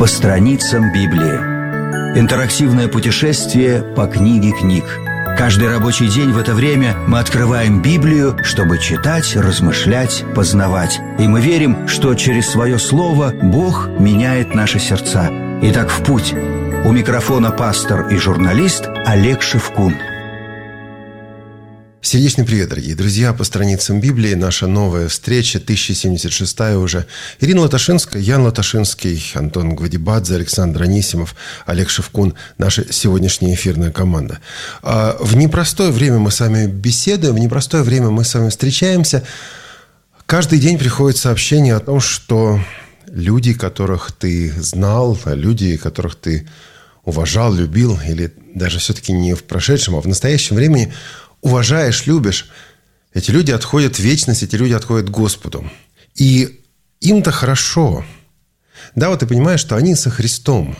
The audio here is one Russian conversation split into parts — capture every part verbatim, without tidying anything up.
По страницам Библии. Интерактивное путешествие по книге книг. Каждый рабочий день в это время мы открываем Библию, чтобы читать, размышлять, познавать. И мы верим, что через свое слово Бог меняет наши сердца. Итак, в путь. У микрофона пастор и журналист Олег Шевкун. Сердечный привет, дорогие друзья, по страницам Библии. Наша новая встреча, тысяча семьдесят шестая уже. Ирина Латашинская, Ян Латашинский, Антон Гвадибадзе, Александр Анисимов, Олег Шевкун. Наша сегодняшняя эфирная команда. В непростое время мы с вами беседуем, в непростое время мы с вами встречаемся. Каждый день приходит сообщение о том, что люди, которых ты знал, люди, которых ты уважал, любил, или даже все-таки не в прошедшем, а в настоящем времени – уважаешь, любишь, эти люди отходят в вечность, эти люди отходят к Господу. И им-то хорошо. Да, вот ты понимаешь, что они со Христом.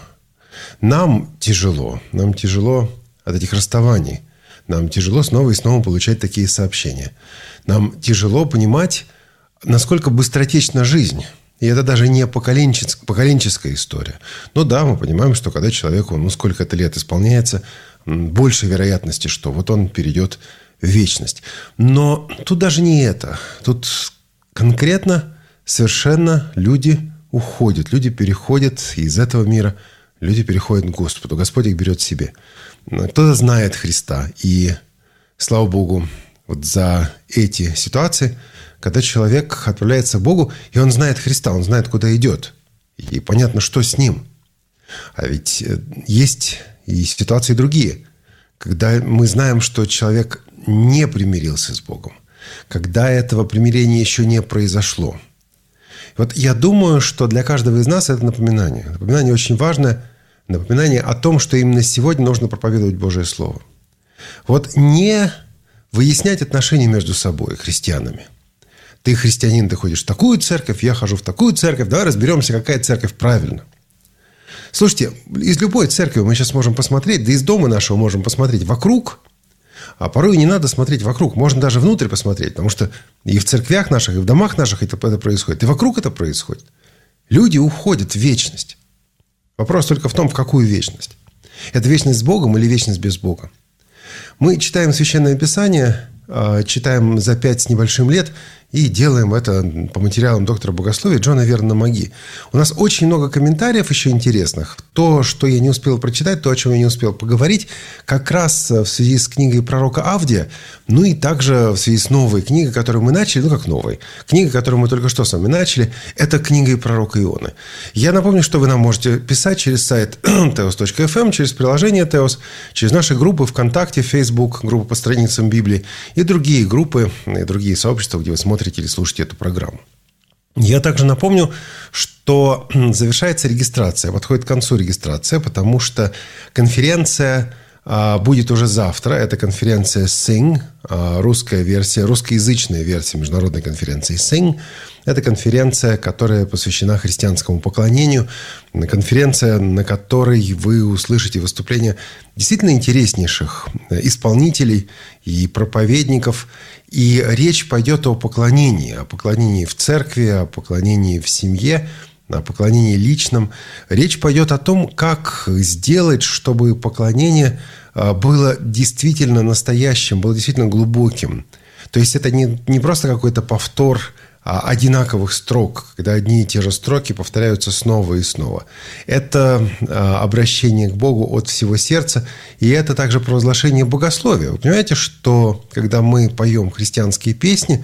Нам тяжело. Нам тяжело от этих расставаний. Нам тяжело снова и снова получать такие сообщения. Нам тяжело понимать, насколько быстротечна жизнь. И это даже не поколенческая, поколенческая история. Но да, мы понимаем, что когда человеку, ну, сколько-то лет исполняется, больше вероятности, что вот он перейдет в вечность. Но тут даже не это. Тут конкретно совершенно люди уходят. Люди переходят из этого мира. Люди переходят к Господу. Господь их берет себе. Кто-то знает Христа. И, слава Богу, вот за эти ситуации, когда человек отправляется к Богу, и он знает Христа, он знает, куда идет. И понятно, что с ним. А ведь есть и ситуации другие, когда мы знаем, что человек не примирился с Богом, когда этого примирения еще не произошло. Вот я думаю, что для каждого из нас это напоминание. Напоминание очень важное, напоминание о том, что именно сегодня нужно проповедовать Божие Слово. Вот не выяснять отношения между собой, христианами. Ты христианин, ты ходишь в такую церковь, я хожу в такую церковь, давай разберемся, какая церковь правильна. Слушайте, из любой церкви мы сейчас можем посмотреть, да из дома нашего можем посмотреть вокруг, а порой не надо смотреть вокруг, можно даже внутрь посмотреть, потому что и в церквях наших, и в домах наших это, это происходит, и вокруг это происходит. Люди уходят в вечность. Вопрос только в том, в какую вечность. Это вечность с Богом или вечность без Бога? Мы читаем Священное Писание, читаем за пять с небольшим лет и делаем это по материалам доктора богословия Джона Вернона Маги. У нас очень много комментариев еще интересных. То, что я не успел прочитать, то, о чем я не успел поговорить, как раз в связи с книгой пророка Авдия, ну и также в связи с новой книгой, которую мы начали, ну как новой, книга, которую мы только что с вами начали, это книга пророка Ионы. Я напомню, что вы нам можете писать через сайт теос точка эф эм, через приложение Теос, через наши группы ВКонтакте, Facebook, группы по страницам Библии и другие группы, и другие сообщества, где вы смотрите или слушаете эту программу. Я также напомню, что завершается регистрация, подходит к концу регистрация, потому что конференция а, будет уже завтра. Это конференция Sing, а, русская версия, русскоязычная версия международной конференции Sing. Это конференция, которая посвящена христианскому поклонению. Конференция, на которой вы услышите выступления действительно интереснейших исполнителей и проповедников. И речь пойдет о поклонении. О поклонении в церкви, о поклонении в семье, о поклонении личном. Речь пойдет о том, как сделать, чтобы поклонение было действительно настоящим, было действительно глубоким. То есть это не, не просто какой-то повтор одинаковых строк, когда одни и те же строки повторяются снова и снова. Это обращение к Богу от всего сердца, и это также провозглашение богословия. Вы понимаете, что когда мы поем христианские песни,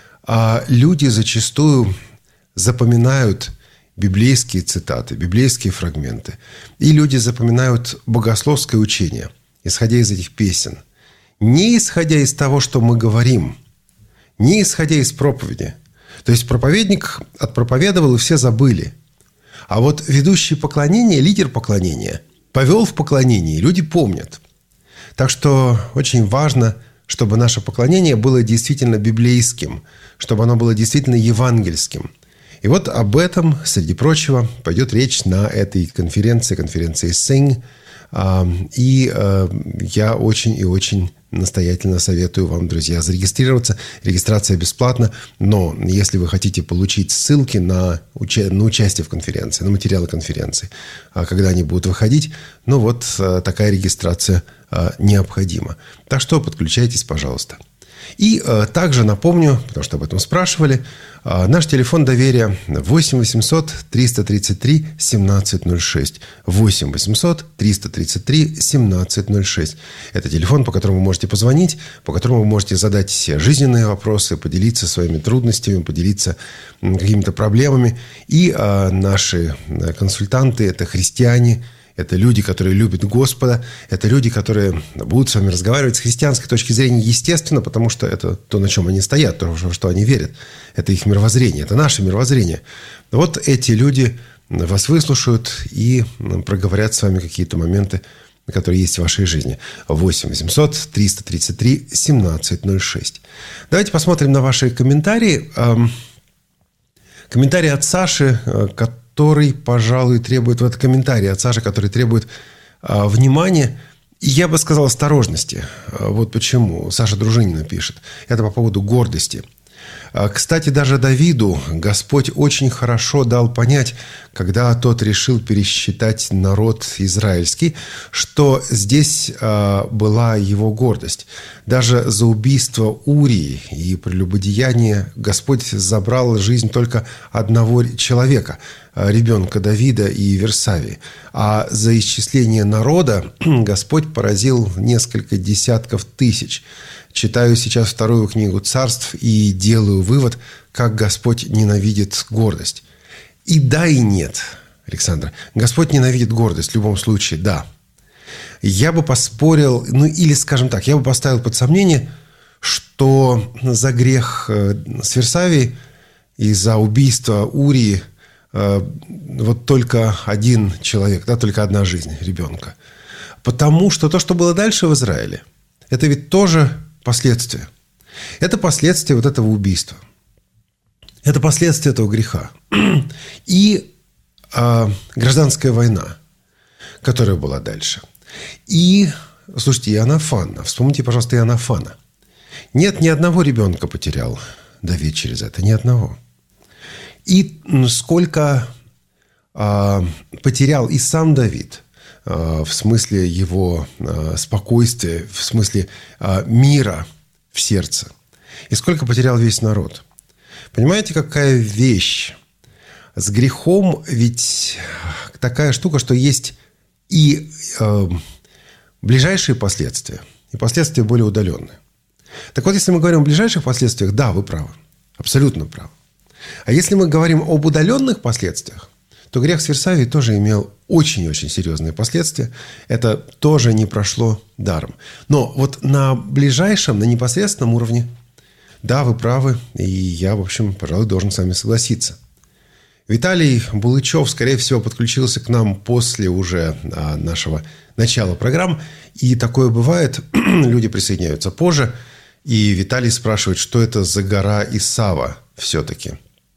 люди зачастую запоминают библейские цитаты, библейские фрагменты, и люди запоминают богословское учение, исходя из этих песен. Не исходя из того, что мы говорим, не исходя из проповеди. То есть проповедник отпроповедовал, и все забыли. А вот ведущий поклонение, лидер поклонения, повел в поклонении, люди помнят. Так что очень важно, чтобы наше поклонение было действительно библейским, чтобы оно было действительно евангельским. И вот об этом, среди прочего, пойдет речь на этой конференции, конференции Sing. И я очень и очень настоятельно советую вам, друзья, зарегистрироваться. Регистрация бесплатна, но если вы хотите получить ссылки на, уча- на участие в конференции, на материалы конференции, когда они будут выходить, ну вот такая регистрация необходима. Так что подключайтесь, пожалуйста. И э, также напомню, потому что об этом спрашивали, э, наш телефон доверия восемь восемьсот триста тридцать три семнадцать ноль шесть. восемь восемьсот триста тридцать три семнадцать ноль шесть. Это телефон, по которому вы можете позвонить, по которому вы можете задать все жизненные вопросы, поделиться своими трудностями, поделиться какими-то проблемами. И э, наши консультанты – это христиане, это люди, которые любят Господа. Это люди, которые будут с вами разговаривать с христианской точки зрения, естественно, потому что это то, на чем они стоят, то, во что они верят. Это их мировоззрение, это наше мировоззрение. Вот эти люди вас выслушают и проговорят с вами какие-то моменты, которые есть в вашей жизни. восемь восемьсот триста тридцать три семнадцать ноль шесть. Давайте посмотрим на ваши комментарии. Комментарий от Саши, который... который, пожалуй, требует, вот комментарий от Саши, который требует а, внимания, и я бы сказал, осторожности. А, вот почему. Саша Дружинина пишет. Это по поводу гордости. А, кстати, даже Давиду Господь очень хорошо дал понять, когда тот решил пересчитать народ израильский, что здесь а, была его гордость. Даже за убийство Урии и прелюбодеяние Господь забрал жизнь только одного человека, ребенка Давида и Версавии. А за исчисление народа Господь поразил несколько десятков тысяч. Читаю сейчас вторую книгу Царств и делаю вывод, как Господь ненавидит гордость. И да, и нет, Александр. Господь ненавидит гордость в любом случае, да. Я бы поспорил, ну или, скажем так, я бы поставил под сомнение, что за грех с Версавией и за убийство Урии вот только один человек, да, только одна жизнь ребенка. Потому что то, что было дальше в Израиле, это ведь тоже последствия. Это последствия вот этого убийства. Это последствия этого греха. И э, гражданская война, которая была дальше. И, слушайте, Иоаннафана. Вспомните, пожалуйста, Иоаннафана. Нет, ни одного ребенка потерял Давид через это. Ни одного. И сколько э, потерял и сам Давид э, в смысле его э, спокойствия, в смысле э, мира в сердце. И сколько потерял весь народ. Понимаете, какая вещь? С грехом ведь такая штука, что есть и э, ближайшие последствия, и последствия более удаленные. Так вот, если мы говорим о ближайших последствиях, да, вы правы. Абсолютно правы. А если мы говорим об удаленных последствиях, то грех с Версавией тоже имел очень-очень серьезные последствия. Это тоже не прошло даром. Но вот на ближайшем, на непосредственном уровне, да, вы правы, и я, в общем, пожалуй, должен с вами согласиться. Виталий Булычев, скорее всего, подключился к нам после уже нашего начала программ. И такое бывает, люди присоединяются позже. И Виталий спрашивает, что это за гора Исава все-таки.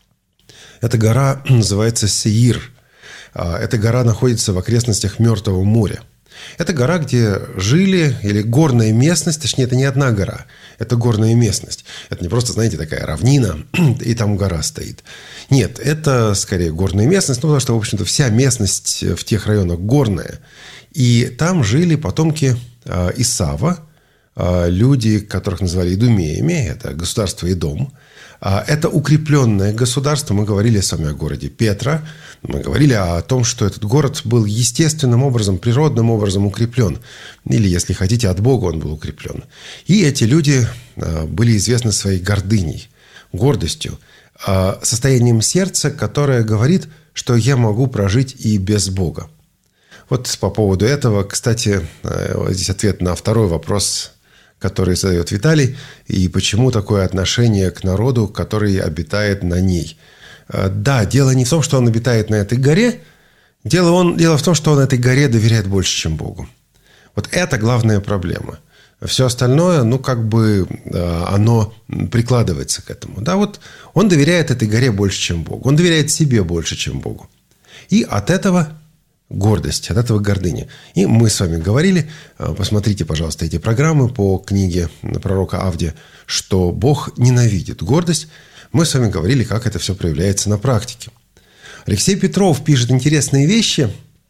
Эта гора называется Сеир. Эта гора находится в окрестностях Мертвого моря. Это гора, где жили, или горная местность, точнее, это не одна гора, это горная местность. Это не просто, знаете, такая равнина, и там гора стоит. Нет, это скорее горная местность, ну, потому что, в общем-то, вся местность в тех районах горная. И там жили потомки Исава, люди, которых называли идумеями, это государство Идом. Это укрепленное государство. Мы говорили с вами о городе Петра. Мы говорили о том, что этот город был естественным образом, природным образом укреплен. Или, если хотите, от Бога он был укреплен. И эти люди были известны своей гордыней, гордостью, состоянием сердца, которое говорит, что я могу прожить и без Бога. Вот по поводу этого, кстати, здесь ответ на второй вопрос, который задает Виталий, и почему такое отношение к народу, который обитает на ней. Да, дело не в том, что он обитает на этой горе, дело, он, дело в том, что он этой горе доверяет больше, чем Богу. Вот это главная проблема. Все остальное, ну, как бы оно прикладывается к этому. Да, вот он доверяет этой горе больше, чем Богу. Он доверяет себе больше, чем Богу. И от этого гордость, от этого гордыня. И мы с вами говорили, посмотрите, пожалуйста, эти программы по книге пророка Авдия, что Бог ненавидит гордость. Мы с вами говорили, как это все проявляется на практике. Алексей Петров пишет интересные вещи.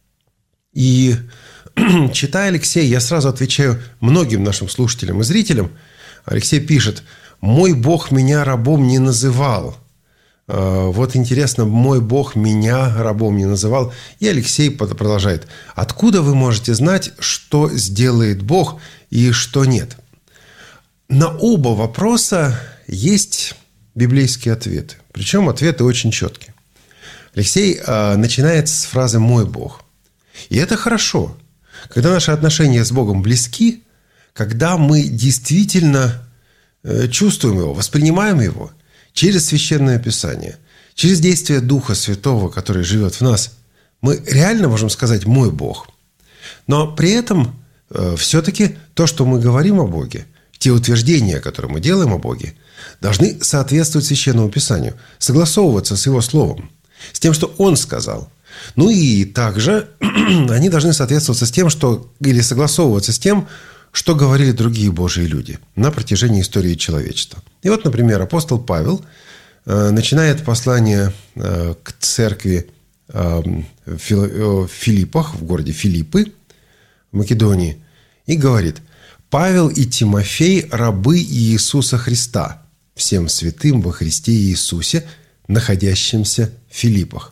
И читая Алексея, я сразу отвечаю многим нашим слушателям и зрителям. Алексей пишет: «Мой Бог меня рабом не называл». Вот интересно, мой Бог меня рабом не называл. И Алексей продолжает: откуда вы можете знать, что сделает Бог и что нет? На оба вопроса есть библейские ответы. Причем ответы очень четкие. Алексей начинает с фразы «мой Бог». И это хорошо. Когда наши отношения с Богом близки, когда мы действительно чувствуем Его, воспринимаем Его через Священное Писание, через действие Духа Святого, который живет в нас, мы реально можем сказать «мой Бог». Но при этом э, все-таки то, что мы говорим о Боге, те утверждения, которые мы делаем о Боге, должны соответствовать Священному Писанию, согласовываться с Его Словом, с тем, что Он сказал. Ну и также они должны соответствоваться с тем, что, или согласовываться с тем, что говорили другие Божьи люди на протяжении истории человечества. И вот, например, апостол Павел э, начинает послание э, к церкви э, в Филиппах, в городе Филиппы, в Македонии, и говорит: «Павел и Тимофей, рабы Иисуса Христа, всем святым во Христе Иисусе, находящимся в Филиппах».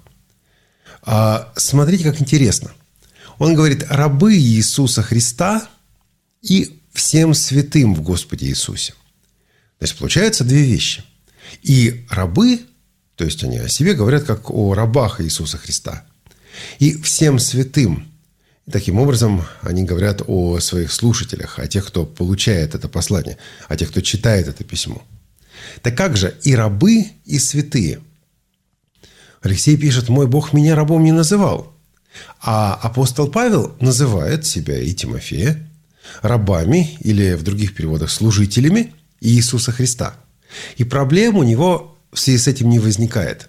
А смотрите, как интересно. Он говорит: «рабы Иисуса Христа и всем святым в Господе Иисусе». Значит, получается две вещи. И рабы, то есть они о себе говорят как о рабах Иисуса Христа, и всем святым. И таким образом они говорят о своих слушателях, о тех, кто получает это послание, о тех, кто читает это письмо. Так как же и рабы, и святые? Алексей пишет: «Мой Бог меня рабом не называл». А апостол Павел называет себя и Тимофея рабами, или в других переводах служителями Иисуса Христа. И проблем у него в связи с этим не возникает.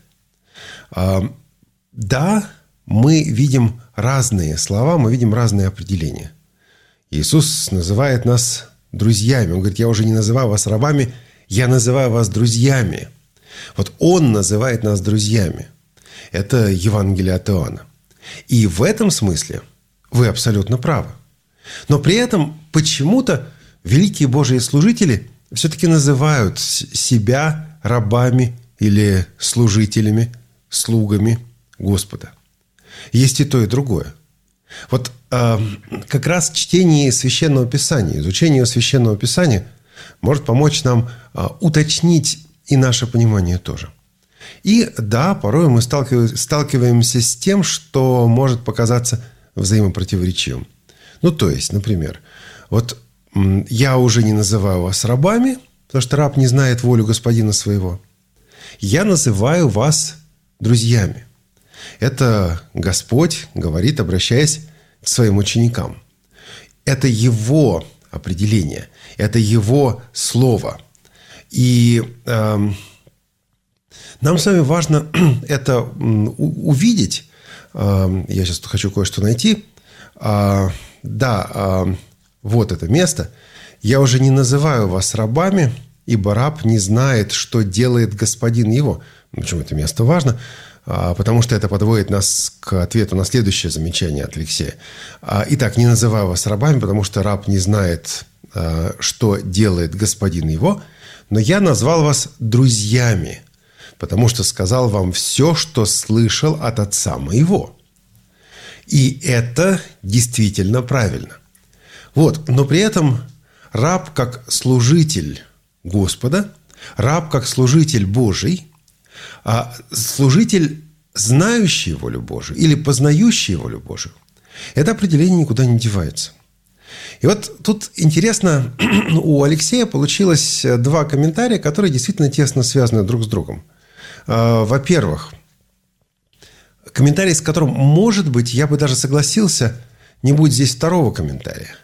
Да, мы видим разные слова, мы видим разные определения. Иисус называет нас друзьями. Он говорит: «Я уже не называю вас рабами, я называю вас друзьями». Вот Он называет нас друзьями. Это Евангелие от Иоанна. И в этом смысле вы абсолютно правы. Но при этом почему-то великие Божьи служители все-таки называют себя рабами или служителями, слугами Господа. Есть и то, и другое. Вот э, как раз чтение Священного Писания, изучение Священного Писания может помочь нам э, уточнить и наше понимание тоже. И да, порой мы сталкиваемся с тем, что может показаться взаимопротиворечивым. Ну, то есть, например, вот я уже не называю вас рабами, потому что раб не знает волю господина своего. Я называю вас друзьями. Это Господь говорит, обращаясь к своим ученикам. Это Его определение, это Его слово. И э, нам с вами важно это увидеть. Э, я сейчас хочу кое-что найти. Э, да, э, вот это место. «Я уже не называю вас рабами, ибо раб не знает, что делает господин его». Почему это место важно? Потому что это подводит нас к ответу на следующее замечание от Алексея. «Итак, не называю вас рабами, потому что раб не знает, что делает господин его, но я назвал вас друзьями, потому что сказал вам все, что слышал от отца моего». И это действительно правильно. Вот, но при этом раб как служитель Господа, раб как служитель Божий, а служитель, знающий волю Божию или познающий волю Божию, это определение никуда не девается. И вот тут интересно, у Алексея получилось два комментария, которые действительно тесно связаны друг с другом. Во-первых, комментарий, с которым, может быть, я бы даже согласился, не будет здесь второго комментария.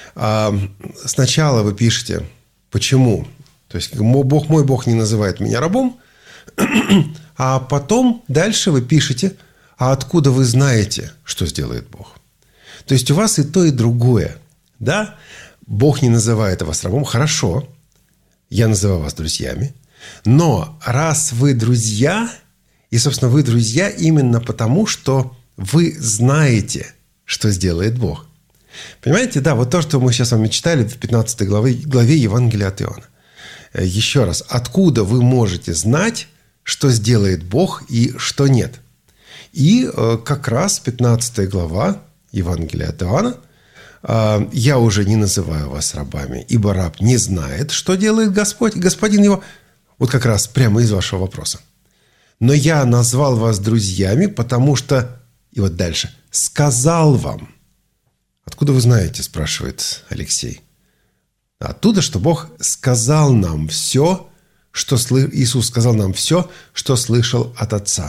Сначала вы пишете, почему. То есть, Бог мой, Бог не называет меня рабом. А потом дальше вы пишете, а откуда вы знаете, что сделает Бог? То есть у вас и то, и другое. Да? Бог не называет вас рабом. Хорошо, я называю вас друзьями. Но раз вы друзья, и, собственно, вы друзья именно потому, что вы знаете, что сделает Бог. Понимаете, да, вот то, что мы сейчас с вами читали в пятнадцатой главе, главе Евангелия от Иоанна. Еще раз, откуда вы можете знать, что сделает Бог и что нет? И как раз пятнадцатая глава Евангелия от Иоанна. «Я уже не называю вас рабами, ибо раб не знает, что делает Господь, господин его». Вот как раз прямо из вашего вопроса. «Но я назвал вас друзьями, потому что...» И вот дальше. «Сказал вам». Откуда вы знаете, спрашивает Алексей. Оттуда, что Бог сказал нам все, что слы... Иисус сказал нам все, что слышал от Отца.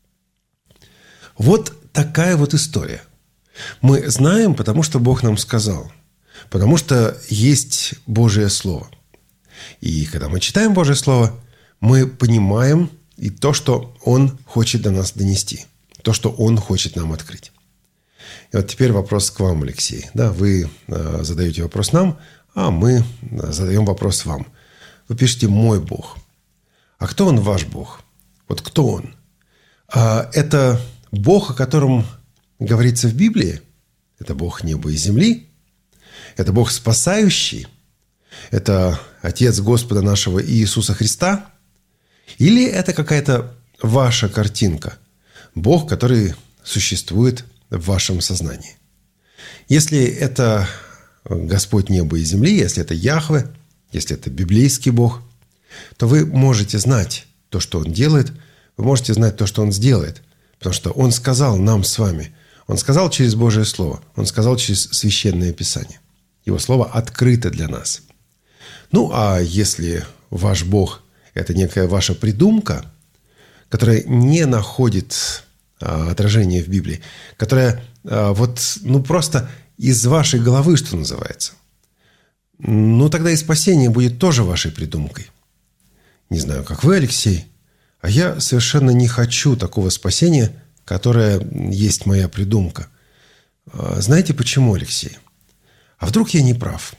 Вот такая вот история. Мы знаем, потому что Бог нам сказал. Потому что есть Божие Слово. И когда мы читаем Божие Слово, мы понимаем и то, что Он хочет до нас донести. То, что Он хочет нам открыть. И вот теперь вопрос к вам, Алексей. Да, вы э, задаете вопрос нам, а мы задаем вопрос вам. Вы пишете «Мой Бог». А кто Он, ваш Бог? Вот кто Он? А, это Бог, о котором говорится в Библии. Это Бог неба и земли. Это Бог спасающий. Это Отец Господа нашего Иисуса Христа. Или это какая-то ваша картинка? Бог, который существует в вашем сознании. Если это Господь неба и земли, если это Яхве, если это библейский Бог, то вы можете знать то, что Он делает, вы можете знать то, что Он сделает, потому что Он сказал нам с вами, Он сказал через Божие Слово, Он сказал через Священное Писание. Его Слово открыто для нас. Ну, а если ваш Бог – это некая ваша придумка, которая не находит а, отражения в Библии, которая а, вот, ну, просто из вашей головы, что называется, ну, тогда и спасение будет тоже вашей придумкой. Не знаю, как вы, Алексей, а я совершенно не хочу такого спасения, которое есть моя придумка. Знаете почему, Алексей? А вдруг я не прав?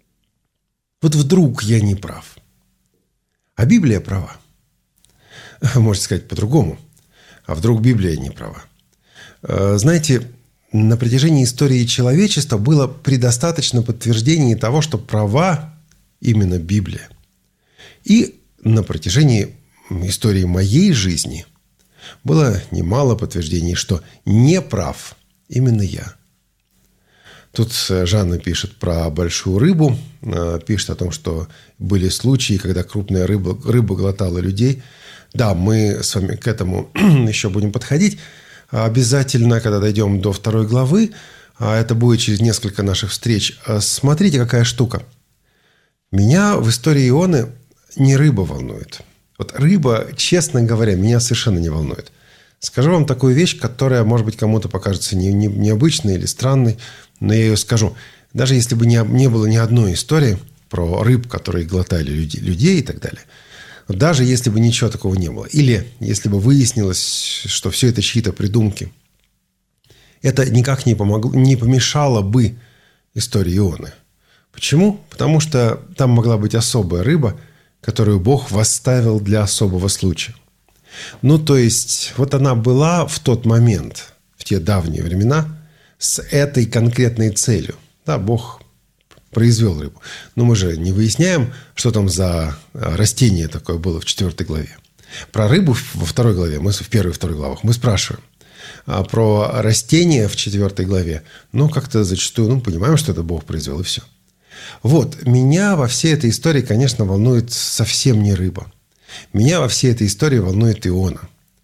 Вот вдруг я не прав. А Библия права. Можете сказать по-другому. А вдруг Библия не права? Знаете, на протяжении истории человечества было предостаточно подтверждений того, что права именно Библия. И на протяжении истории моей жизни было немало подтверждений, что не прав именно я. Тут Жанна пишет про большую рыбу, пишет о том, что были случаи, когда крупная рыба, рыба глотала людей. Да, мы с вами к этому еще будем подходить. Обязательно, когда дойдем до второй главы, а это будет через несколько наших встреч. Смотрите, какая штука. Меня в истории Ионы не рыба волнует. Вот рыба, честно говоря, меня совершенно не волнует. Скажу вам такую вещь, которая, может быть, кому-то покажется не, не, необычной или странной, но я ее скажу. Даже если бы не, не было ни одной истории про рыб, которые глотали люди, людей и так далее, даже если бы ничего такого не было, или если бы выяснилось, что все это чьи-то придумки, это никак не, помогло, не помешало бы истории Ионы. Почему? Потому что там могла быть особая рыба, которую Бог восставил для особого случая. Ну, то есть, вот она была в тот момент, в те давние времена, с этой конкретной целью. Да, Бог произвел рыбу. Но мы же не выясняем, что там за растение такое было в четвертой главе. Про рыбу во второй главе, мы в первой и второй главах, мы спрашиваем. А про растение в четвертой главе, ну, как-то зачастую, ну, понимаем, что это Бог произвел, и все. Вот, меня во всей этой истории, конечно, волнует совсем не рыба. Меня во всей этой истории волнует Иона.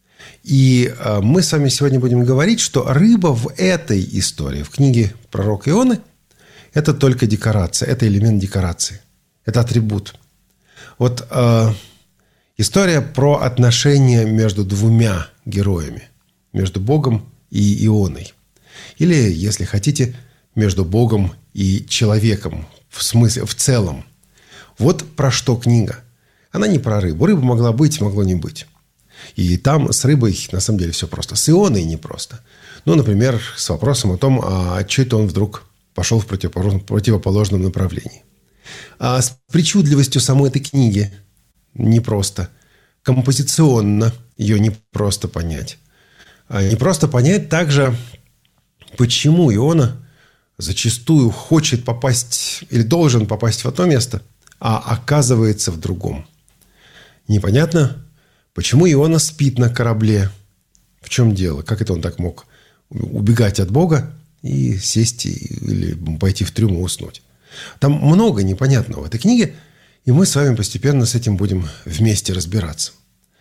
И мы с вами сегодня будем говорить, что рыба в этой истории, в книге пророка Ионы, это только декорация, это элемент декорации, это атрибут. Вот э, история про отношения между двумя героями, между Богом и Ионой. Или, если хотите, между Богом и человеком, в смысле, в целом. Вот про что книга. Она не про рыбу. Рыба могла быть, могло не быть. И там с рыбой, на самом деле, все просто. С Ионой непросто. Ну, например, с вопросом о том, а что это он вдруг пошел в противоположном направлении. А с причудливостью самой этой книги непросто. Композиционно ее непросто понять. А непросто понять также, почему Иона зачастую хочет попасть или должен попасть в одно место, а оказывается в другом. Непонятно, почему Иона спит на корабле. В чем дело? Как это он так мог убегать от Бога и сесть или пойти в трюм и уснуть? Там много непонятного в этой книге, и мы с вами постепенно с этим будем вместе разбираться.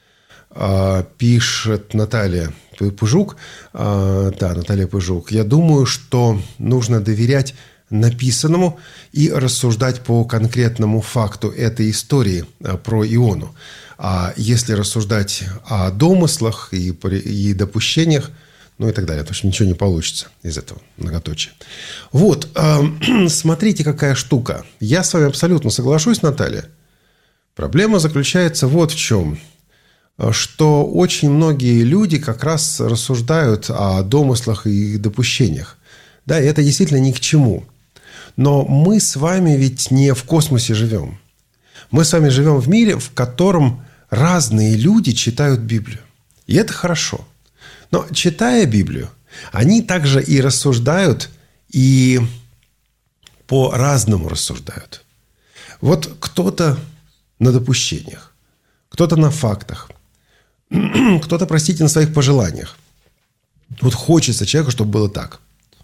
Пишет Наталья Пыжук. Да, Наталья Пыжук. Я думаю, что нужно доверять написанному и рассуждать по конкретному факту этой истории про Иону. А если рассуждать о домыслах и, и допущениях, ну и так далее, потому что ничего не получится из этого многоточия. Вот, э, смотрите, какая штука. Я с вами абсолютно соглашусь, Наталья. Проблема заключается вот в чем. Что очень многие люди как раз рассуждают о домыслах и допущениях. Да, и это действительно ни к чему. Но мы с вами ведь не в космосе живем. Мы с вами живем в мире, в котором разные люди читают Библию. И это хорошо. Но читая Библию, они также и рассуждают, и по-разному рассуждают. Вот кто-то на допущениях, кто-то на фактах, кто-то, простите, на своих пожеланиях. Вот хочется человеку, чтобы было так.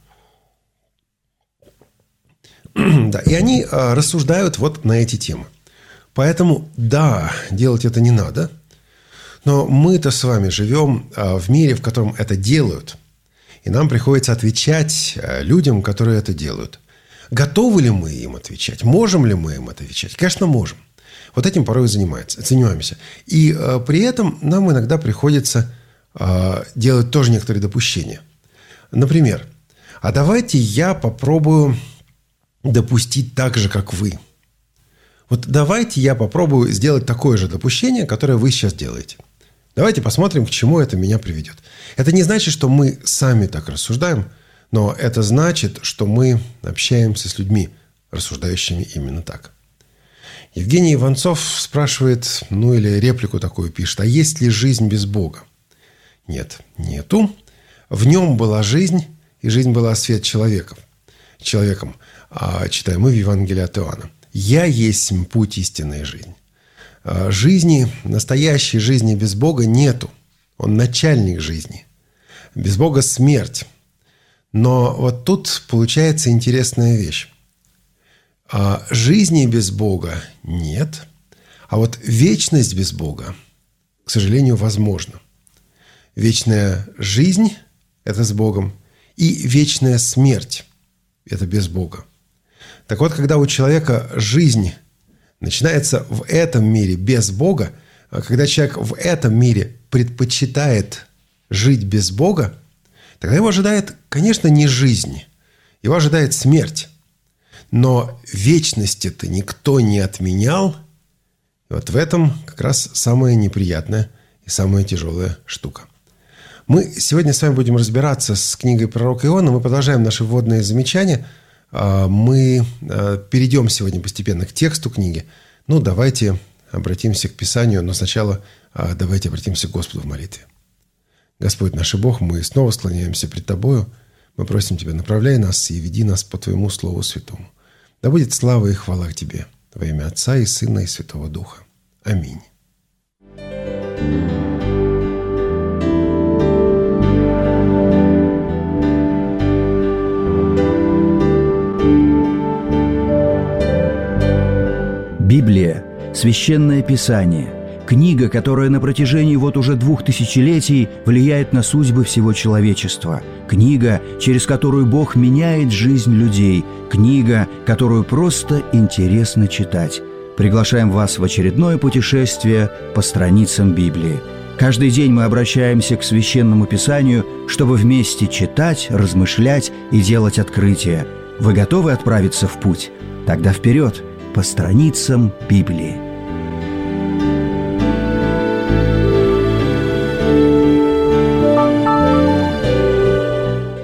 Да, и они рассуждают вот на эти темы. Поэтому, да, делать это не надо. Но мы-то с вами живем в мире, в котором это делают. И нам приходится отвечать людям, которые это делают. Готовы ли мы им отвечать? Можем ли мы им отвечать? Конечно, можем. Вот этим порой занимается, занимаемся. И э, при этом нам иногда приходится э, делать тоже некоторые допущения. Например, а давайте я попробую допустить так же, как вы. Вот давайте я попробую сделать такое же допущение, которое вы сейчас делаете. Давайте посмотрим, к чему это меня приведет. Это не значит, что мы сами так рассуждаем, но это значит, что мы общаемся с людьми, рассуждающими именно так. Евгений Иванцов спрашивает, ну или реплику такую пишет, а есть ли жизнь без Бога? Нет, нету. В нем была жизнь, и жизнь была свет человеков. Человеком, а, читаем мы в Евангелии от Иоанна. «Я есть путь истинной жизни». Жизни, настоящей жизни без Бога нету. Он начальник жизни. Без Бога смерть. Но вот тут получается интересная вещь. А жизни без Бога нет, а вот вечность без Бога, к сожалению, возможна. Вечная жизнь – это с Богом, и вечная смерть – это без Бога. Так вот, когда у человека жизнь начинается в этом мире без Бога, когда человек в этом мире предпочитает жить без Бога, тогда его ожидает, конечно, не жизнь, его ожидает смерть. Но вечности-то никто не отменял. И вот в этом как раз самая неприятная и самая тяжелая штука. Мы сегодня с вами будем разбираться с книгой пророка Иона. Мы продолжаем наши вводные замечания. Мы перейдем сегодня постепенно к тексту книги. Ну, давайте обратимся к Писанию, но сначала давайте обратимся к Господу в молитве. Господь наш и Бог, мы снова склоняемся пред Тобою. Мы просим Тебя, направляй нас и веди нас по Твоему Слову Святому. Да будет слава и хвала к Тебе во имя Отца и Сына и Святого Духа. Аминь. Библия – священное писание, книга, которая на протяжении вот уже двух тысячелетий влияет на судьбы всего человечества, книга, через которую Бог меняет жизнь людей, книга, которую просто интересно читать. Приглашаем вас в очередное путешествие по страницам Библии. Каждый день мы обращаемся к Священному Писанию, чтобы вместе читать, размышлять и делать открытия. Вы готовы отправиться в путь? Тогда вперед! По страницам Библии.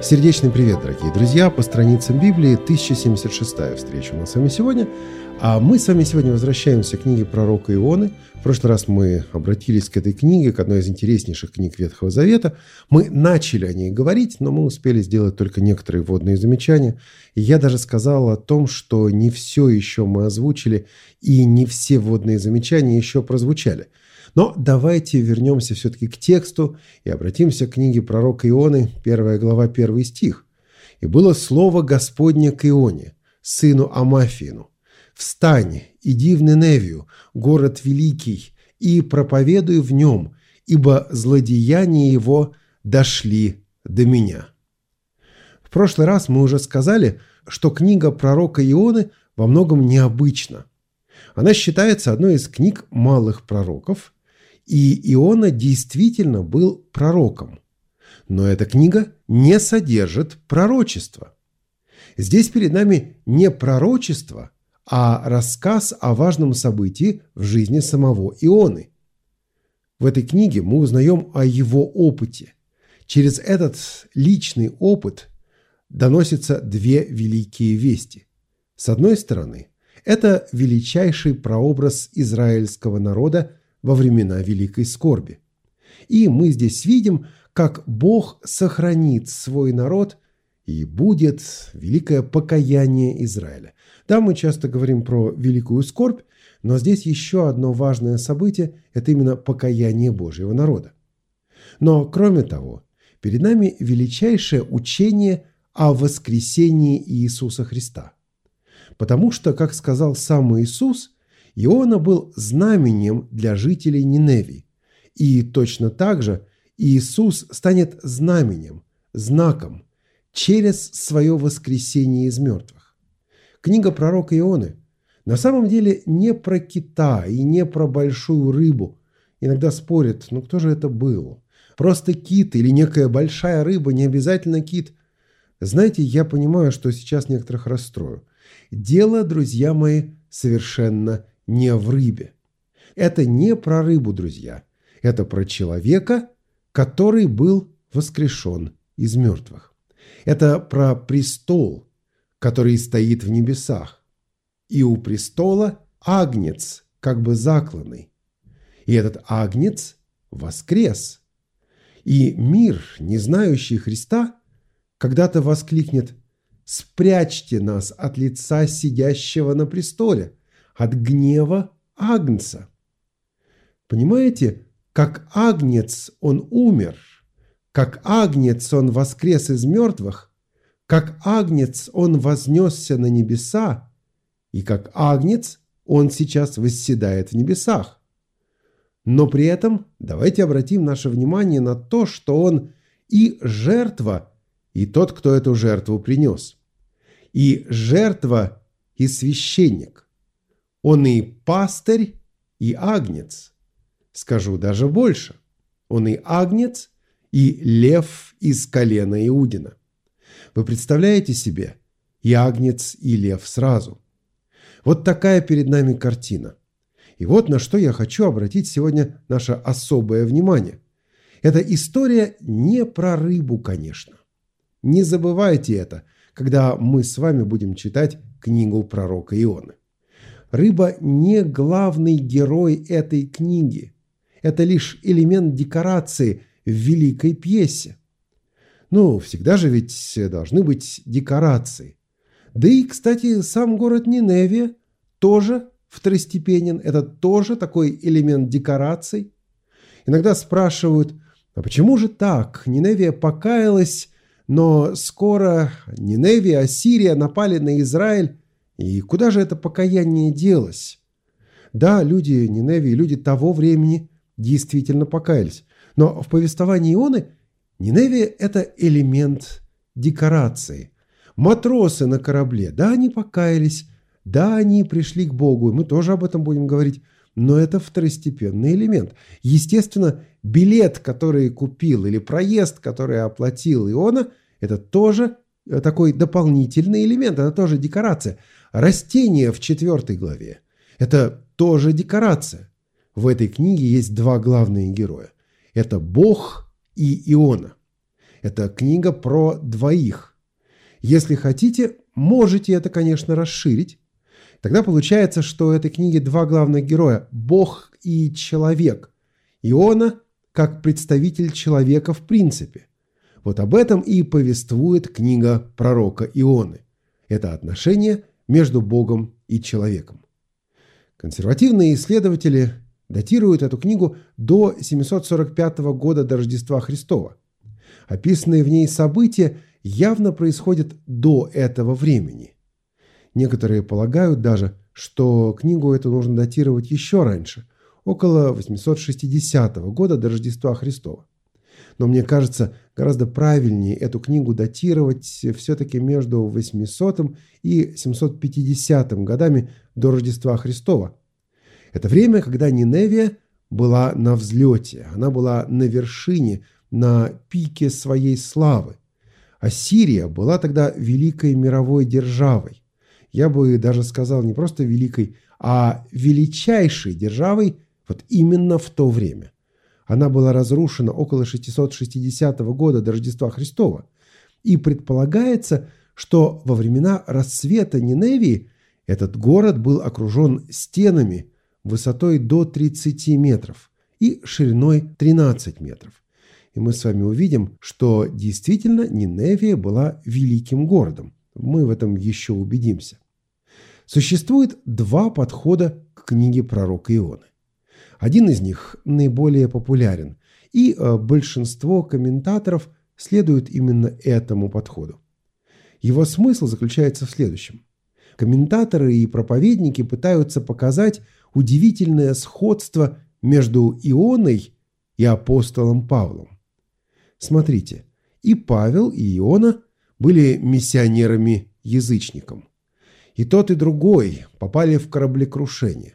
Сердечный привет, дорогие друзья! По страницам Библии тысяча семьдесят шестая встреча у нас с вами сегодня. А мы с вами сегодня возвращаемся к книге пророка Ионы. В прошлый раз мы обратились к этой книге, к одной из интереснейших книг Ветхого Завета. Мы начали о ней говорить, но мы успели сделать только некоторые вводные замечания. И я даже сказал о том, что не все еще мы озвучили, и не все вводные замечания еще прозвучали. Но давайте вернемся все-таки к тексту и обратимся к книге пророка Ионы, первая глава, первый стих. «И было слово Господне к Ионе, сыну Амафину: встань, иди в Ниневию, город великий, и проповедуй в нем, ибо злодеяния его дошли до меня». В прошлый раз мы уже сказали, что книга пророка Ионы во многом необычна. Она считается одной из книг малых пророков, и Иона действительно был пророком. Но эта книга не содержит пророчества. Здесь перед нами не пророчество, а рассказ о важном событии в жизни самого Ионы. В этой книге мы узнаем о его опыте. Через этот личный опыт доносятся две великие вести. С одной стороны, это величайший прообраз израильского народа во времена Великой Скорби. И мы здесь видим, как Бог сохранит свой народ, и будет великое покаяние Израиля. Да, мы часто говорим про Великую Скорбь, но здесь еще одно важное событие – это именно покаяние Божьего народа. Но, кроме того, перед нами величайшее учение о воскресении Иисуса Христа. Потому что, как сказал сам Иисус, Иона был знаменем для жителей Ниневии. И точно так же Иисус станет знаменем, знаком через свое воскресение из мертвых. Книга пророка Ионы на самом деле не про кита и не про большую рыбу. Иногда спорят, ну кто же это был? Просто кит или некая большая рыба, не обязательно кит. Знаете, я понимаю, что сейчас некоторых расстрою. Дело, друзья мои, совершенно не в рыбе. Это не про рыбу, друзья. Это про человека, который был воскрешен из мертвых. Это про престол, который стоит в небесах. И у престола агнец, как бы закланный. И этот агнец воскрес. И мир, не знающий Христа, когда-то воскликнет: «Спрячьте нас от лица сидящего на престоле, от гнева агнца». Понимаете, как агнец он умер, как агнец он воскрес из мертвых, как агнец он вознесся на небеса, и как агнец он сейчас восседает в небесах. Но при этом давайте обратим наше внимание на то, что он и жертва, и тот, кто эту жертву принес, и жертва, и священник. Он и пастырь, и агнец. Скажу даже больше. Он и агнец, и лев из колена Иудина. Вы представляете себе? И агнец, и лев сразу. Вот такая перед нами картина. И вот на что я хочу обратить сегодня наше особое внимание. Эта история не про рыбу, конечно. Не забывайте это, когда мы с вами будем читать книгу пророка Ионы. Рыба не главный герой этой книги. Это лишь элемент декорации в великой пьесе. Ну, всегда же ведь должны быть декорации. Да и, кстати, сам город Ниневия тоже второстепенен. Это тоже такой элемент декораций. Иногда спрашивают, а почему же так? Ниневия покаялась, но скоро Ниневия, Ассирия напали на Израиль. И куда же это покаяние делось? Да, люди Ниневии, люди того времени действительно покаялись. Но в повествовании Ионы Ниневия – это элемент декорации. Матросы на корабле, да, они покаялись, да, они пришли к Богу, мы тоже об этом будем говорить, но это второстепенный элемент. Естественно, билет, который купил, или проезд, который оплатил Иона, это тоже такой дополнительный элемент, это тоже декорация. Растения в четвертой главе – это тоже декорация. В этой книге есть два главные героя. Это Бог и Иона. Это книга про двоих. Если хотите, можете это, конечно, расширить. Тогда получается, что в этой книге два главных героя – Бог и человек. Иона как представитель человека в принципе. Вот об этом и повествует книга пророка Ионы. Это отношение между Богом и человеком. Консервативные исследователи датируют эту книгу до семьсот сорок пятого года до Рождества Христова. Описанные в ней события явно происходят до этого времени. Некоторые полагают даже, что книгу эту нужно датировать еще раньше, около восемьсот шестидесятого года до Рождества Христова. Но мне кажется, гораздо правильнее эту книгу датировать все-таки между восьмисотым и семьсот пятидесятым годами до Рождества Христова. Это время, когда Ниневия была на взлете, она была на вершине, на пике своей славы. Ассирия была тогда великой мировой державой. Я бы даже сказал не просто великой, а величайшей державой вот именно в то время. Она была разрушена около шестисот шестидесятого года до Рождества Христова. И предполагается, что во времена расцвета Ниневии этот город был окружен стенами высотой до тридцати метров и шириной тринадцать метров. И мы с вами увидим, что действительно Ниневия была великим городом. Мы в этом еще убедимся. Существует два подхода к книге пророка Ионы. Один из них наиболее популярен, и большинство комментаторов следуют именно этому подходу. Его смысл заключается в следующем. Комментаторы и проповедники пытаются показать удивительное сходство между Ионой и апостолом Павлом. Смотрите, и Павел, и Иона были миссионерами-язычником. И тот, и другой попали в кораблекрушение.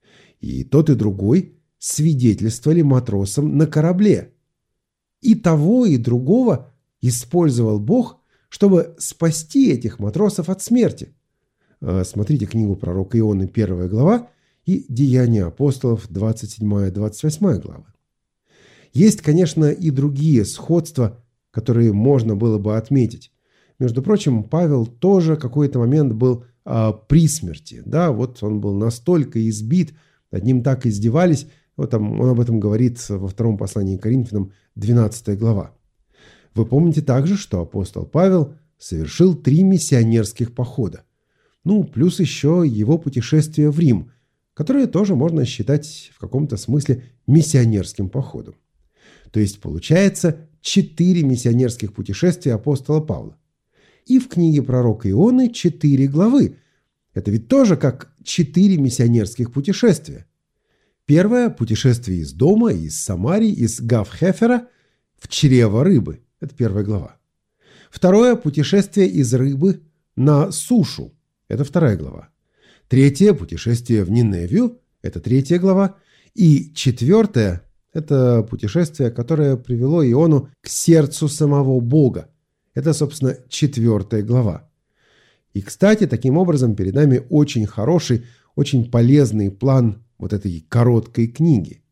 И тот, и другой свидетельствовали матросам на корабле. И того, и другого использовал Бог, чтобы спасти этих матросов от смерти. Смотрите книгу пророка Ионы, первая глава, и Деяния апостолов, двадцать седьмая — двадцать восьмая главы. Есть, конечно, и другие сходства, которые можно было бы отметить. Между прочим, Павел тоже какой-то момент был а, при смерти. Да, вот он был настолько избит, над ним так издевались. Вот там, он об этом говорит во втором послании к Коринфянам, двенадцатая глава. Вы помните также, что апостол Павел совершил три миссионерских похода. Ну, плюс еще его путешествие в Рим, которое тоже можно считать в каком-то смысле миссионерским походом. То есть получается четыре миссионерских путешествия апостола Павла. И в книге пророка Ионы четыре главы. Это ведь тоже как четыре миссионерских путешествия. Первое – путешествие из дома, из Самарии, из Гав-Хефера в чрево рыбы. Это первая глава. Второе – путешествие из рыбы на сушу. Это вторая глава. Третье – путешествие в Ниневию. Это третья глава. И четвертое – это путешествие, которое привело Иону к сердцу самого Бога. Это, собственно, четвертая глава. И, кстати, таким образом перед нами очень хороший, очень полезный план вот этой короткой книги.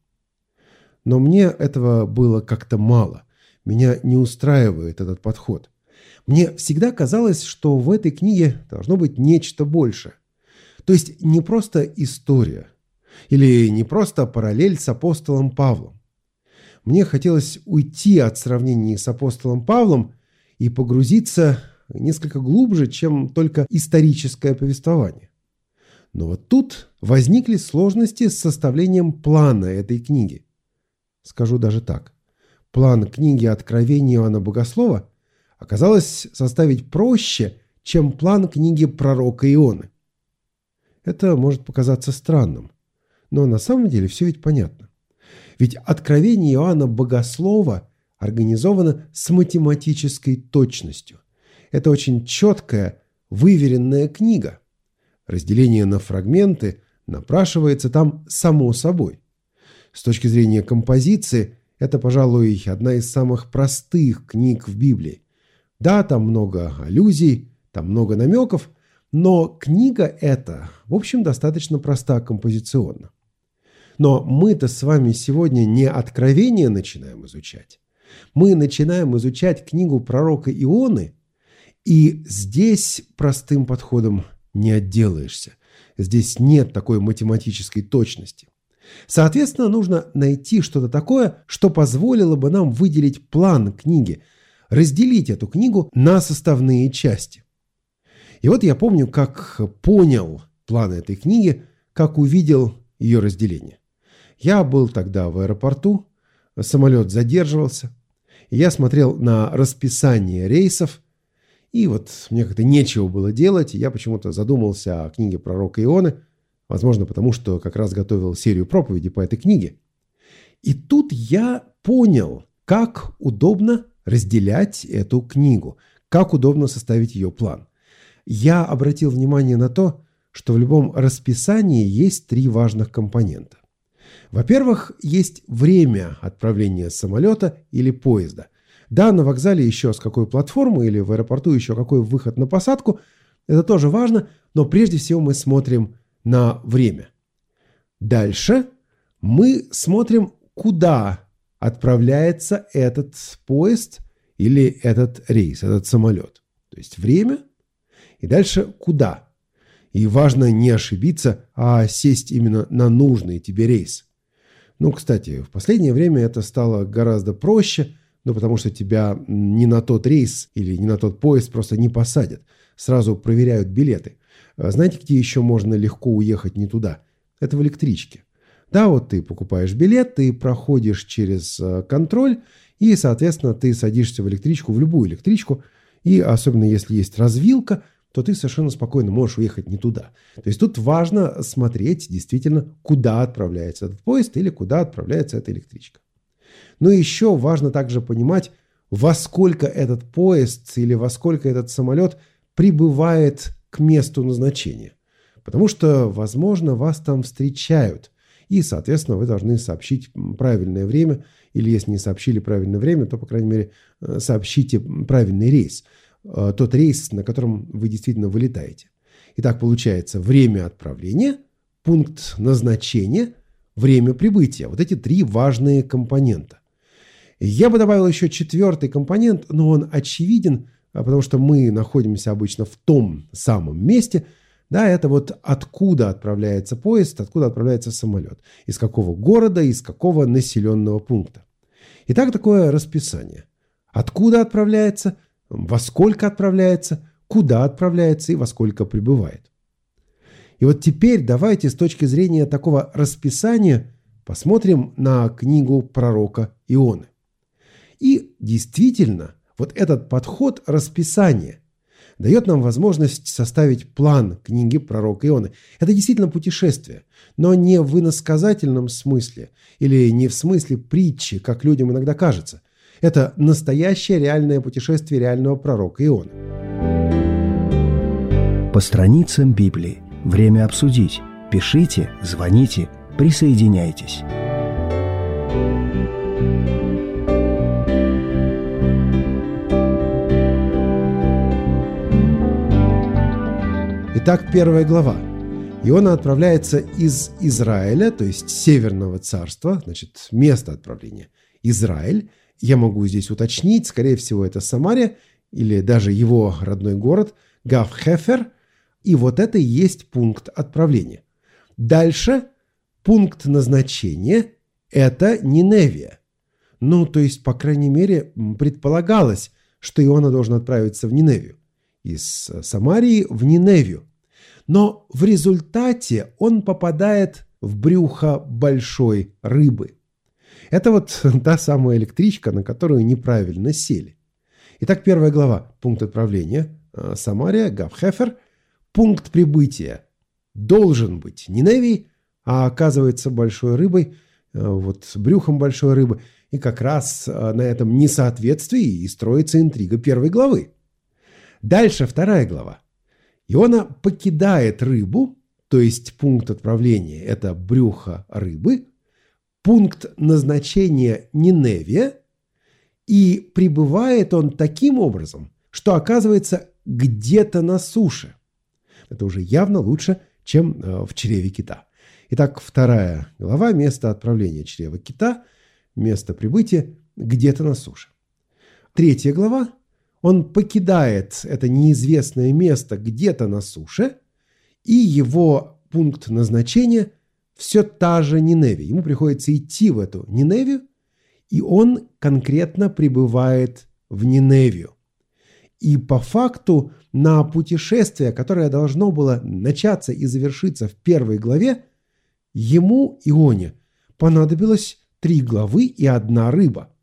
Но мне этого было как-то мало. Меня не устраивает этот подход. Мне всегда казалось, что в этой книге должно быть нечто большее. То есть не просто история. Или не просто параллель с апостолом Павлом. Мне хотелось уйти от сравнений с апостолом Павлом и погрузиться несколько глубже, чем только историческое повествование. Но вот тут возникли сложности с составлением плана этой книги. Скажу даже так. План книги Откровения Иоанна Богослова оказалось составить проще, чем план книги пророка Ионы. Это может показаться странным, но на самом деле все ведь понятно. Ведь Откровение Иоанна Богослова организовано с математической точностью. Это очень четкая, выверенная книга. Разделение на фрагменты напрашивается там само собой. С точки зрения композиции, это, пожалуй, одна из самых простых книг в Библии. Да, там много аллюзий, там много намеков, но книга эта, в общем, достаточно проста композиционно. Но мы-то с вами сегодня не Откровение начинаем изучать. Мы начинаем изучать книгу пророка Ионы, и здесь простым подходом не отделаешься. Здесь нет такой математической точности. Соответственно, нужно найти что-то такое, что позволило бы нам выделить план книги, разделить эту книгу на составные части. И вот я помню, как понял план этой книги, как увидел ее разделение. Я был тогда в аэропорту, самолет задерживался, и я смотрел на расписание рейсов, и вот мне как-то нечего было делать, и я почему-то задумался о книге пророка Ионы, возможно, потому что как раз готовил серию проповедей по этой книге. И тут я понял, как удобно разделять эту книгу, как удобно составить ее план. Я обратил внимание на то, что в любом расписании есть три важных компонента. Во-первых, есть время отправления самолета или поезда. Да, на вокзале еще с какой платформы или в аэропорту еще какой выход на посадку. Это тоже важно, но прежде всего мы смотрим на время. Дальше мы смотрим, куда отправляется этот поезд или этот рейс, этот самолет. То есть время и дальше куда. И важно не ошибиться, а сесть именно на нужный тебе рейс. Ну, кстати, в последнее время это стало гораздо проще, ну, потому что тебя не на тот рейс или не на тот поезд просто не посадят. Сразу проверяют билеты. Знаете, где еще можно легко уехать не туда? Это в электричке. Да, вот ты покупаешь билет, ты проходишь через контроль, и, соответственно, ты садишься в электричку, в любую электричку, и особенно если есть развилка, то ты совершенно спокойно можешь уехать не туда. То есть тут важно смотреть действительно, куда отправляется этот поезд или куда отправляется эта электричка. Но еще важно также понимать, во сколько этот поезд или во сколько этот самолет прибывает к месту назначения. Потому что, возможно, вас там встречают. И, соответственно, вы должны сообщить правильное время. Или если не сообщили правильное время, то, по крайней мере, сообщите правильный рейс. Тот рейс, на котором вы действительно вылетаете. Итак, получается время отправления, пункт назначения, время прибытия. Вот эти три важные компонента. Я бы добавил еще четвертый компонент, но он очевиден, потому что мы находимся обычно в том самом месте. Да, это вот откуда отправляется поезд, откуда отправляется самолет. Из какого города, из какого населенного пункта. Итак, такое расписание. Откуда отправляется, во сколько отправляется, куда отправляется и во сколько прибывает. И вот теперь давайте с точки зрения такого расписания посмотрим на книгу пророка Ионы. И действительно, вот этот подход расписания дает нам возможность составить план книги пророка Ионы. Это действительно путешествие, но не в иносказательном смысле или не в смысле притчи, как людям иногда кажется. Это настоящее реальное путешествие реального пророка Ионы. По страницам Библии. Время обсудить. Пишите, звоните, присоединяйтесь. Итак, первая глава. Иона отправляется из Израиля, то есть Северного царства, значит, место отправления Израиль. Я могу здесь уточнить, скорее всего, это Самария или даже его родной город Гав-Хефер. И вот это и есть пункт отправления. Дальше пункт назначения – это Ниневия. Ну, то есть, по крайней мере, предполагалось, что Иона должен отправиться в Ниневию. Из Самарии в Ниневию. Но в результате он попадает в брюхо большой рыбы. Это вот та самая электричка, на которую неправильно сели. Итак, первая глава. Пункт отправления – Самария, Гав-Хефер. Пункт прибытия должен быть Ниневий, а оказывается большой рыбой, вот брюхом большой рыбы. И как раз на этом несоответствии и строится интрига первой главы. Дальше вторая глава. Иона покидает рыбу, то есть пункт отправления – это брюхо рыбы, пункт назначения Ниневия, и прибывает он таким образом, что оказывается где-то на суше. Это уже явно лучше, чем в чреве кита. Итак, вторая глава – место отправления чрева кита, место прибытия где-то на суше. Третья глава. Он покидает это неизвестное место где-то на суше, и его пункт назначения все та же Ниневия. Ему приходится идти в эту Ниневию, и он конкретно прибывает в Ниневию. И по факту на путешествие, которое должно было начаться и завершиться в первой главе, ему, Ионе, понадобилось три главы и одна рыба.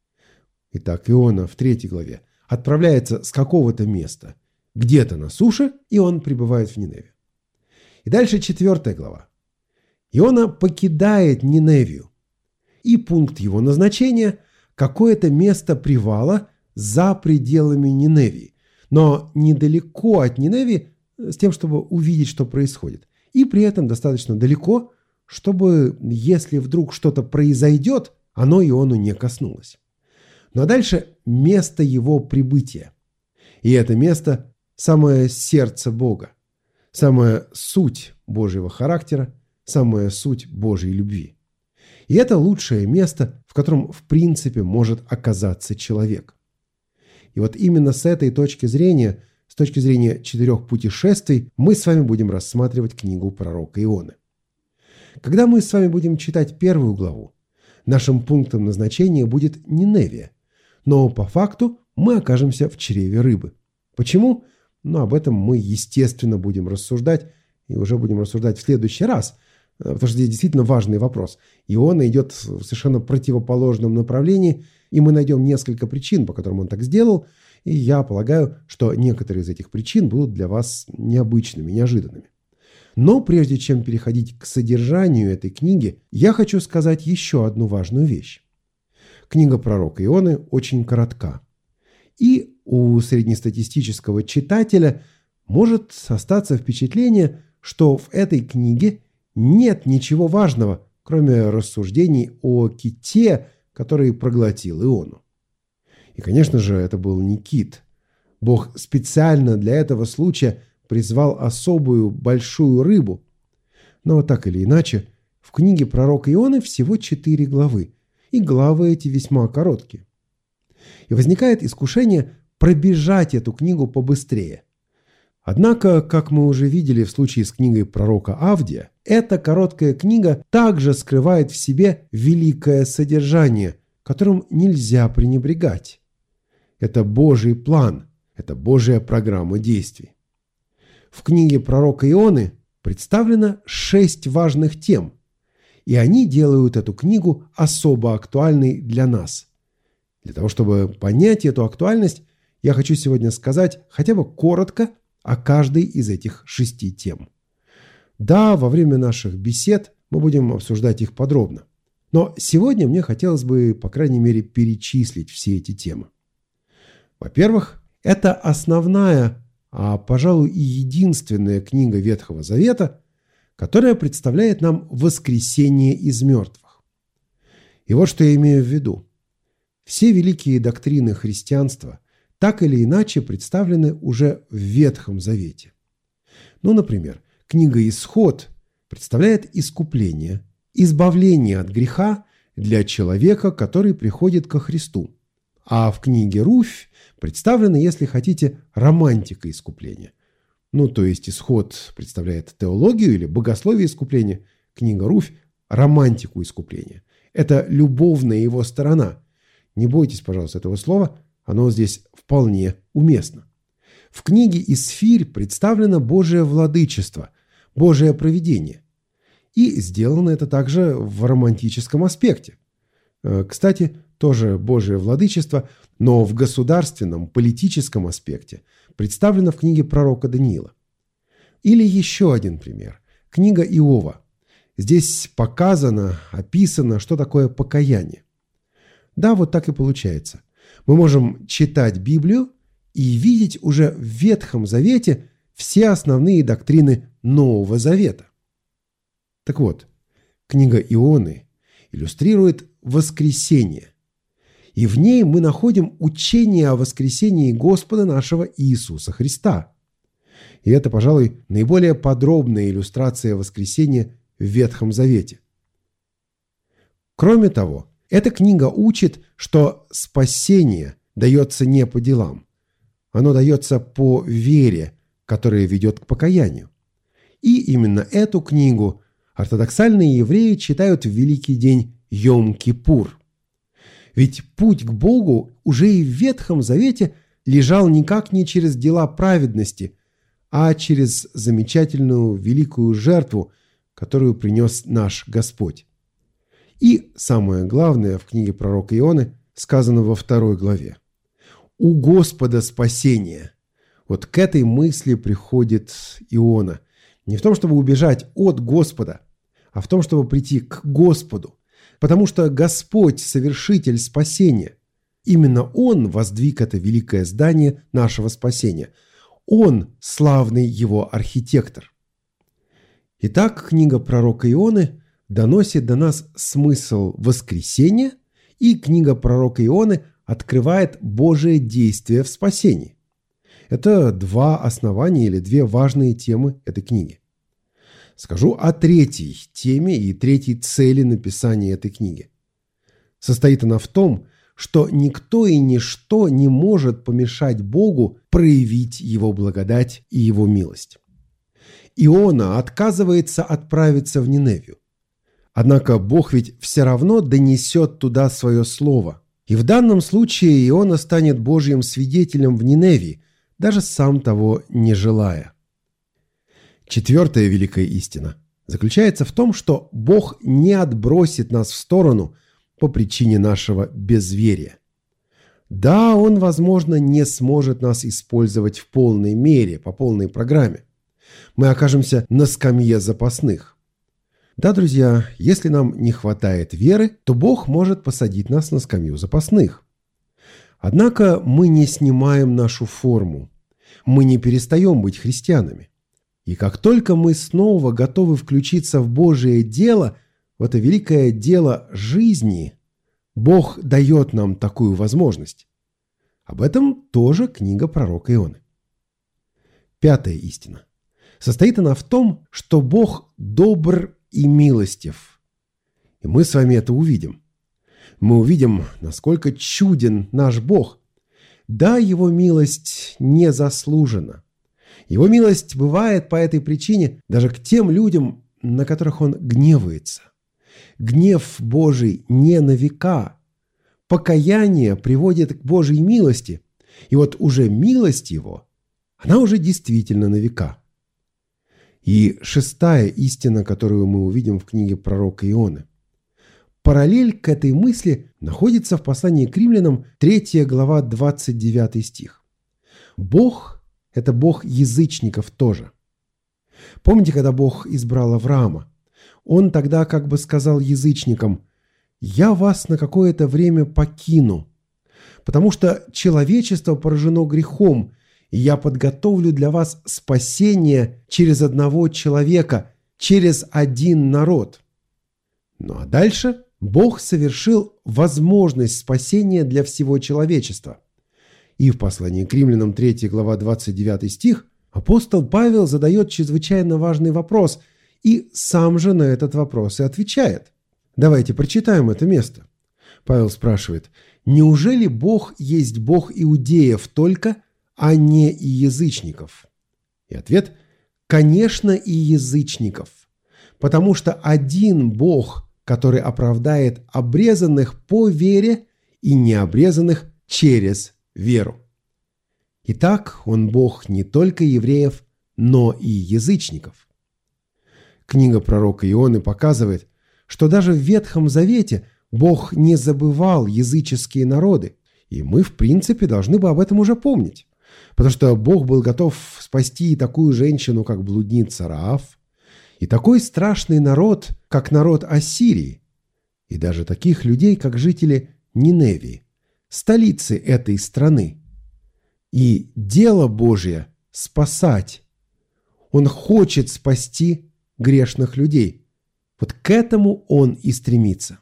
Итак, Иона в третьей главе отправляется с какого-то места где-то на суше, и он прибывает в Ниневию. И дальше четвертая глава. Иона покидает Ниневию, и пункт его назначения – какое-то место привала за пределами Ниневии, но недалеко от Ниневии с тем, чтобы увидеть, что происходит. И при этом достаточно далеко, чтобы, если вдруг что-то произойдет, оно Иону не коснулось. Ну а дальше место его прибытия. И это место – самое сердце Бога, самая суть Божьего характера, самая суть Божьей любви. И это лучшее место, в котором в принципе может оказаться человек. И вот именно с этой точки зрения, с точки зрения четырех путешествий, мы с вами будем рассматривать книгу пророка Ионы. Когда мы с вами будем читать первую главу, нашим пунктом назначения будет Ниневия, но по факту мы окажемся в чреве рыбы. Почему? Ну, об этом мы, естественно, будем рассуждать, и уже будем рассуждать в следующий раз, потому что здесь действительно важный вопрос. Иона идет в совершенно противоположном направлении, и мы найдем несколько причин, по которым он так сделал, и я полагаю, что некоторые из этих причин будут для вас необычными, неожиданными. Но прежде чем переходить к содержанию этой книги, я хочу сказать еще одну важную вещь. Книга пророка Ионы очень коротка, и у среднестатистического читателя может остаться впечатление, что в этой книге нет ничего важного, кроме рассуждений о ките, который проглотил Иону. И, конечно же, это был не кит. Бог специально для этого случая призвал особую большую рыбу. Но так или иначе, в книге пророка Ионы всего четыре главы, и главы эти весьма короткие. И возникает искушение пробежать эту книгу побыстрее. Однако, как мы уже видели в случае с книгой пророка Авдия, эта короткая книга также скрывает в себе великое содержание, которым нельзя пренебрегать. Это Божий план, это Божья программа действий. В книге пророка Ионы представлено шесть важных тем, и они делают эту книгу особо актуальной для нас. Для того, чтобы понять эту актуальность, я хочу сегодня сказать хотя бы коротко о каждой из этих шести тем. Да, во время наших бесед мы будем обсуждать их подробно, но сегодня мне хотелось бы, по крайней мере, перечислить все эти темы. Во-первых, это основная, а, пожалуй, и единственная книга Ветхого Завета, которая представляет нам воскресение из мертвых. И вот что я имею в виду. Все великие доктрины христианства так или иначе представлены уже в Ветхом Завете. Ну, например, книга «Исход» представляет искупление, избавление от греха для человека, который приходит ко Христу. А в книге «Руфь» представлена, если хотите, романтика искупления. Ну, то есть Исход представляет теологию или богословие искупления, книга «Руфь» – романтику искупления. Это любовная его сторона. Не бойтесь, пожалуйста, этого слова, оно здесь вполне уместно. В книге «Исфирь» представлено Божие владычество, Божие провидение. И сделано это также в романтическом аспекте. Кстати, тоже Божие владычество, но в государственном, политическом аспекте представлено в книге пророка Даниила. Или еще один пример. Книга Иова. Здесь показано, описано, что такое покаяние. Да, вот так и получается. Мы можем читать Библию и видеть уже в Ветхом Завете все основные доктрины Нового Завета. Так вот, книга Ионы иллюстрирует воскресение. И в ней мы находим учение о воскресении Господа нашего Иисуса Христа. И это, пожалуй, наиболее подробная иллюстрация воскресения в Ветхом Завете. Кроме того, Эта книга учит, что спасение дается не по делам. Оно дается по вере, которая ведет к покаянию. И именно эту книгу ортодоксальные евреи читают в великий день Йом-Кипур. Ведь путь к Богу уже и в Ветхом Завете лежал никак не через дела праведности, а через замечательную великую жертву, которую принес наш Господь. И самое главное в книге пророка Ионы сказано во второй главе. «У Господа спасение». Вот к этой мысли приходит Иона. Не в том, чтобы убежать от Господа, а в том, чтобы прийти к Господу. Потому что Господь – совершитель спасения. Именно Он воздвиг это великое здание нашего спасения. Он – славный его архитектор. Итак, книга пророка Ионы доносит до нас смысл воскресения, и книга пророка Ионы открывает Божие действие в спасении. Это два основания или две важные темы этой книги. Скажу о третьей теме и третьей цели написания этой книги. Состоит она в том, что никто и ничто не может помешать Богу проявить Его благодать и Его милость. Иона отказывается отправиться в Ниневию. Однако Бог ведь все равно донесет туда свое слово. И в данном случае Иона станет Божьим свидетелем в Ниневии, даже сам того не желая. Четвертая великая истина заключается в том, что Бог не отбросит нас в сторону по причине нашего безверия. Да, Он, возможно, не сможет нас использовать в полной мере, по полной программе. Мы окажемся на скамье запасных. Да, друзья, если нам не хватает веры, то Бог может посадить нас на скамью запасных. Однако мы не снимаем нашу форму. Мы не перестаем быть христианами. И как только мы снова готовы включиться в Божие дело, в это великое дело жизни, Бог дает нам такую возможность. Об этом тоже книга пророка Ионы. Пятая истина. Состоит она в том, что Бог добр и милостив. И мы с вами это увидим. Мы увидим, насколько чуден наш Бог. Да, Его милость не заслужена. Его милость бывает по этой причине даже к тем людям, на которых Он гневается. Гнев Божий не на века. Покаяние приводит к Божьей милости. И вот уже милость Его, она уже действительно на века. И шестая истина, которую мы увидим в книге пророка Ионы. Параллель к этой мысли находится в послании к римлянам, третья глава, двадцать девятый стих. Бог – это Бог язычников тоже. Помните, когда Бог избрал Авраама? Он тогда как бы сказал язычникам: «Я вас на какое-то время покину, потому что человечество поражено грехом, и я подготовлю для вас спасение через одного человека, через один народ». Ну а дальше Бог совершил возможность спасения для всего человечества. И в послании к римлянам, третья глава, двадцать девятый стих, апостол Павел задает чрезвычайно важный вопрос, и сам же на этот вопрос и отвечает. Давайте прочитаем это место. Павел спрашивает: «Неужели Бог есть Бог иудеев только, а не и язычников?» И ответ: конечно, и язычников, потому что один Бог, который оправдает обрезанных по вере и необрезанных через веру. Итак, Он Бог не только евреев, но и язычников. Книга пророка Ионы показывает, что даже в Ветхом Завете Бог не забывал языческие народы, и мы, в принципе, должны бы об этом уже помнить. Потому что Бог был готов спасти и такую женщину, как блудница Раав, и такой страшный народ, как народ Ассирии, и даже таких людей, как жители Ниневии, столицы этой страны. И дело Божье – спасать. Он хочет спасти грешных людей. Вот к этому Он и стремится.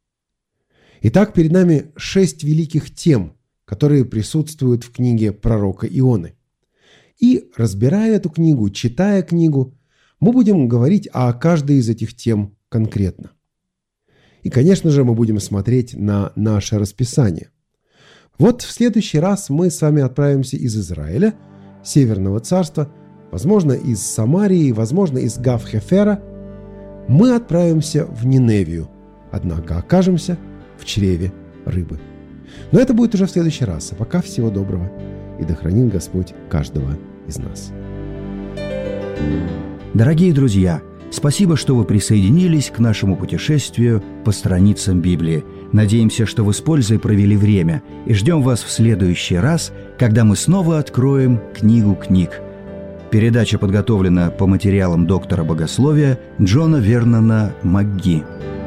Итак, перед нами шесть великих тем, которые присутствуют в книге пророка Ионы. И, разбирая эту книгу, читая книгу, мы будем говорить о каждой из этих тем конкретно. И, конечно же, мы будем смотреть на наше расписание. Вот в следующий раз мы с вами отправимся из Израиля, Северного царства, возможно, из Самарии, возможно, из Гав-Хефера. Мы отправимся в Ниневию, однако окажемся в чреве рыбы. Но это будет уже в следующий раз. А пока всего доброго. И да хранит Господь каждого из нас. Дорогие друзья, спасибо, что вы присоединились к нашему путешествию по страницам Библии. Надеемся, что вы с пользой провели время, и ждем вас в следующий раз, когда мы снова откроем книгу книг. Передача подготовлена по материалам доктора богословия Джона Вернона МакГи.